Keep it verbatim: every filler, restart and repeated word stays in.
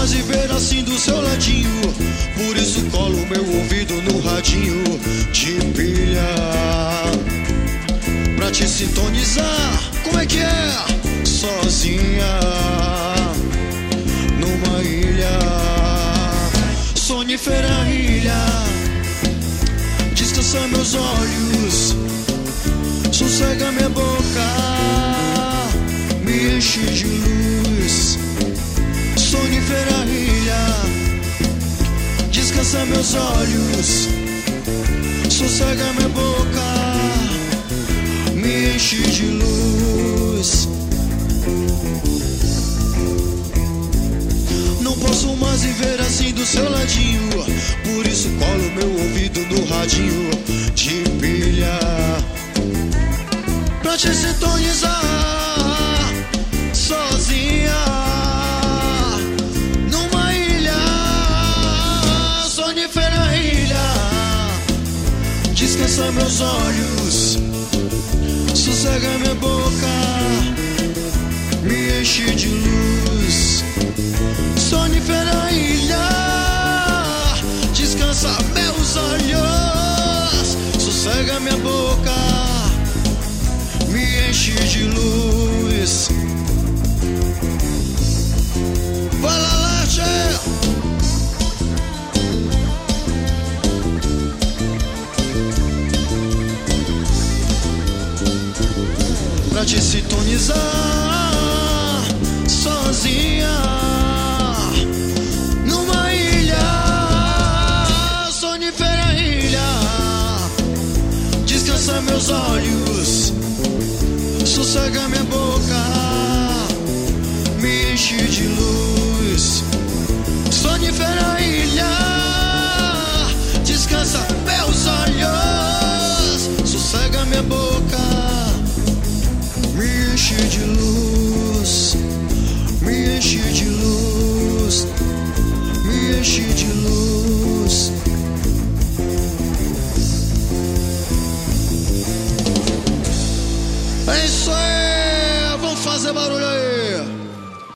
mais viver assim do seu ladinho. Por isso colo meu ouvido no radinho de pilha pra te sintonizar. Como é que é? Sozinha numa ilha, sonífera ilha. Descansa meus olhos, sossega minha boca, me enche de luz. Sonífera ilha, descansa meus olhos, sossega minha boca, me enche de luz. Não posso mais viver assim do seu ladinho, por isso colo meu ouvido no radinho de pilha pra te sintonizar. Sozinha numa ilha, sonífera ilha. Descansa meus olhos, sossega minha boca, me enche de luz. Sonífera ilha, descansa meus olhos, sossega minha boca, me enche de luz. Vai lá, lá, tchê. Pra te sintonizar, sozinha numa ilha, sonífera ilha. Descansa meus olhos, sossega minha boca, me enche de luz. Sonífera ilha, descansa meus olhos, sossega minha boca, me enche de luz.